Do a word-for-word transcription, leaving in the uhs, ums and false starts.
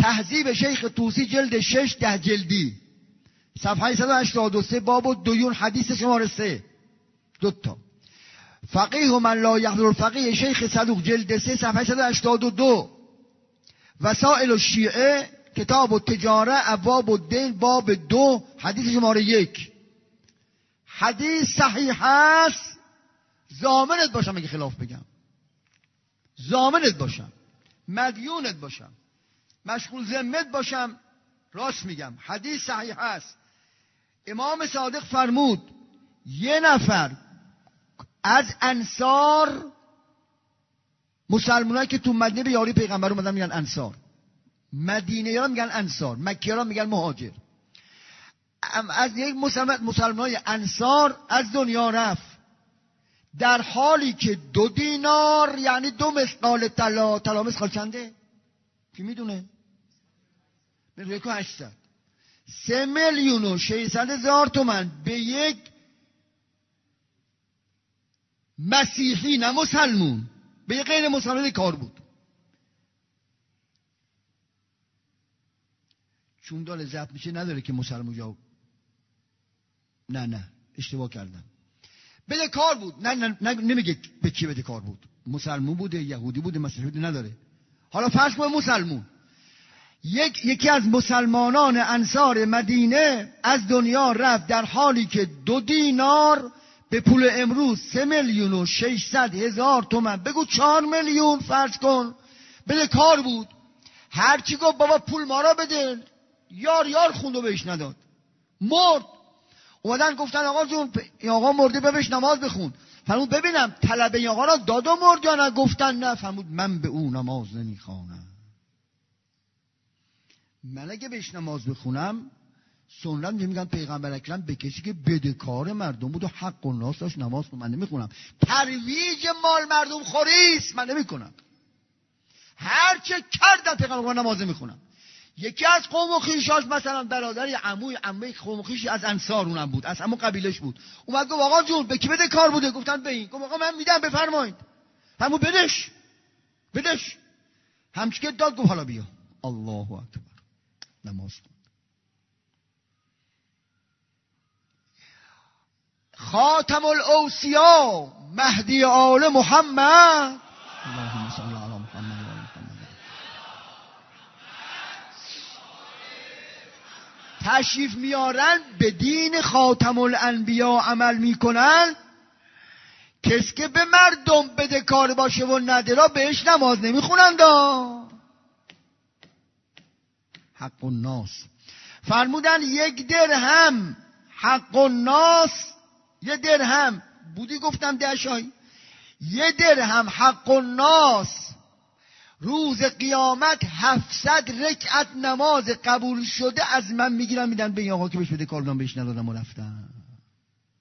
تهذیب شیخ طوسی جلد شش ده جلدی صفحه صد و هشتاد و سه باب و دویون حدیث شماره سه دوتا. فقیه من لا یحضر الفقیه شیخ صدوق جلد سه صفحه صد و هشتاد و دو. وسائل الشیعه کتاب التجاره ابواب الدین باب دو حدیث شماره یک. حدیث صحیح است، ضامنت باشم اگه خلاف بگم، ضامنت باشم، مدیونت باشم، مشغول ذمت باشم، راست میگم. حدیث صحیح است. امام صادق فرمود یه نفر از انصار، مسلمانایی که تو مدینه به یاری پیغمبر اومدن میگن انصار، مدینه یارا میگن انصار، مکی یارا میگن مهاجر. از یک مسلمان مسلمانای انصار از دنیا رفت در حالی که دو دینار یعنی دو مثقال طلا، طلا مثقال چنده؟ کی میدونه؟ میلیون و هشتصد، سه میلیون و ششصد هزار تومان به یک مسیحی نه مسلمون، به یک غیر مسلمان کار بود. چون داره ضبط میشه نداره که مسلمون جاوب. نه نه اشتباه کردم. بده کار بود. نه نه, نه نمیگه به کی بده کار بود. مسلمون بوده، یهودی بوده، مسیحی بوده، نداره. حالا فرض کن مسلمون. یک یکی از مسلمانان انصار مدینه از دنیا رفت در حالی که دو دینار به پول امروز سه میلیون و ششصد هزار تومان، بگو چهار میلیون فرض کن، بده کار بود. هرچی گفت بابا پول ما را بده، یار یار خوند و بهش نداد، مرد. اومدن گفتن آقا جون این آقا مرده بهش نماز بخون. فرمود ببینم طلب این آقا را داد و مرد یا نه؟ گفتن نه. فرمود من به او نماز نمیخوانم. من اگه بهش نماز بخونم سنت میگن پیغمبر اکرم به کسی که بدهکار مردم بود و حق و ناس داشت نماز خون، من نمیخونم. ترویج مال مردم خوریست، من نمیکنم. هر چه کردن پیغمبر نماز نمیخونم. یکی از قوم و خویشاش مثلا برادری عموی عمه قوم و خویشی از انصار اونم بود، از همون قبیلش بود، اومد گفت آقا جون به کی بده کار بوده؟ گفتن به این. گفت آقا من میدم بفرمایید. همون بدش بدش همچی که داد. گفت حالا بیا. الله اکبر، نماز کن. خاتم الاوصیا مهدی آل محمد اللهم صل علی محمد و آل محمد تشریف میارن، به دین خاتم الانبیا عمل میکنن. کس که به مردم بده کار باشه و نده را بهش نماز نمیخونن دا. حق الناس فرمودن یک درهم حق الناس، یه درهم بودی گفتم دهشایی، یه درهم حق الناس روز قیامت هفتصد رکعت نماز قبول شده از من میگیرن میدن به این آقا که بهش بده کار بودم بهش ندادم و رفتن.